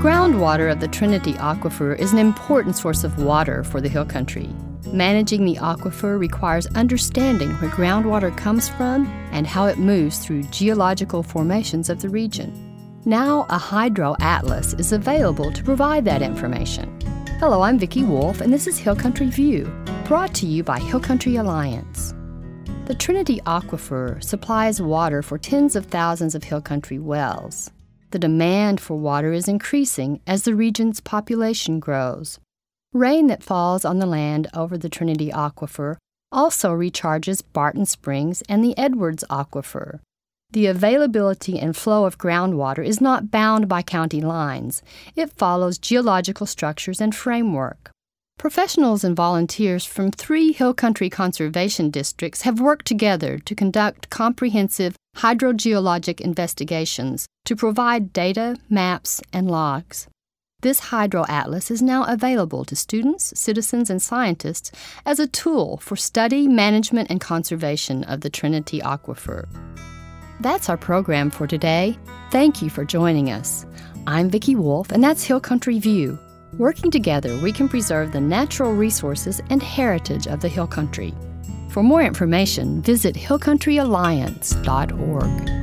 Groundwater of the Trinity Aquifer is an important source of water for the Hill Country. Managing the aquifer requires understanding where groundwater comes from and how it moves through geological formations of the region. Now, a hydro atlas is available to provide that information. Hello, I'm Vicki Wolf, and this is Hill Country View, brought to you by Hill Country Alliance. The Trinity Aquifer supplies water for tens of thousands of Hill Country wells. The demand for water is increasing as the region's population grows. Rain that falls on the land over the Trinity Aquifer also recharges Barton Springs and the Edwards Aquifer. The availability and flow of groundwater is not bound by county lines. It follows geological structures and framework. Professionals and volunteers from 3 Hill Country conservation districts have worked together to conduct comprehensive hydrogeologic investigations to provide data, maps, and logs. This hydro atlas is now available to students, citizens, and scientists as a tool for study, management, and conservation of the Trinity Aquifer. That's our program for today. Thank you for joining us. I'm Vicki Wolf, and that's Hill Country View. Working together, we can preserve the natural resources and heritage of the Hill Country. For more information, visit hillcountryalliance.org.